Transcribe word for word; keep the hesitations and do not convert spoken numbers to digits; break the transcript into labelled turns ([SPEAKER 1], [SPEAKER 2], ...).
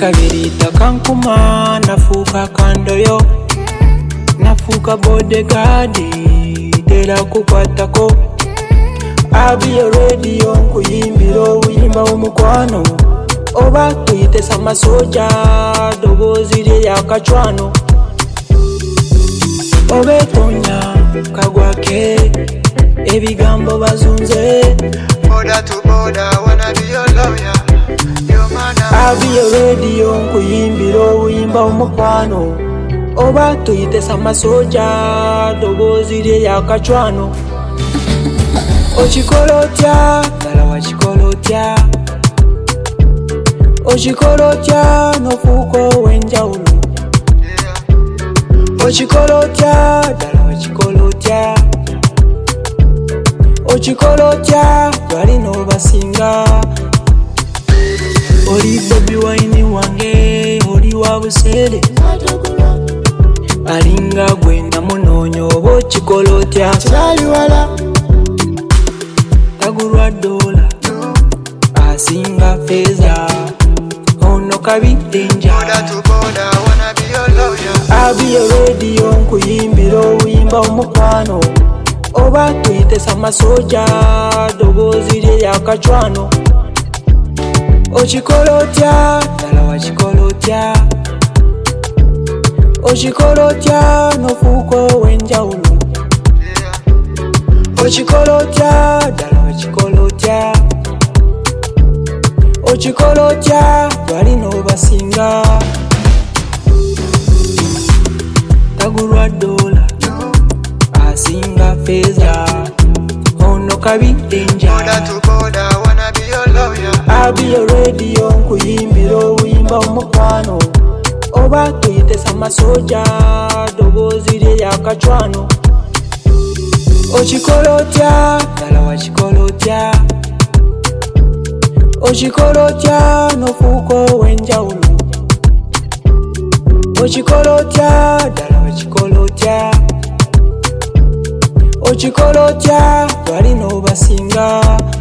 [SPEAKER 1] akabirita kankuma nafuuka kandoyo nafuuka bodyguard tera kukwatako abiyo radio nkuyimbira obuyimba omukwano oba tuyite samasoja dobozi lyakacwano obetonya kagwake ebigambo bazunze
[SPEAKER 2] Border to border, wanna be your lawyer, your man.
[SPEAKER 1] abiyo radio nkuyimbira obuyimba omukwano oba tuyite samasoja dobozi lyakacwano Ochikolotia, dala wachikolotia Ochikolotia, no fuko wenjaulu Ochikolotia, dala wachikolotia Ochikolotia, dwali no basinga Oli baby waini wange, oli wabusele Alinga gwenda munonyo, ochikolotia
[SPEAKER 2] Chali wala
[SPEAKER 1] Tagurwa dola asinga feza ono kabidenja
[SPEAKER 2] Border to border, wanna be your lawyer.
[SPEAKER 1] abiyo radio nkuyimbira obuyimba omukwano oba tuyite samasoja dobozi lyakacwano Ochikolotia, dala wachikolotia Ochikolotia, nofuko wenjaulu Ochikolotia, dala wachikolotia Ochikolotia, dwali no basinga Tagurwa dola asinga feza ono kabidenja
[SPEAKER 2] Border to border, wanna be your lawyer.
[SPEAKER 1] abiyo radio nkuyimbira obuyimba omukwano oba tuyite samasoja dobozi lyakacwano Ochikolotia, dala wachikolotia Ochikolotia, nofuko wenjaulu Ochikolotia, dala wachikolotia Ochikolotia, dwali no basinga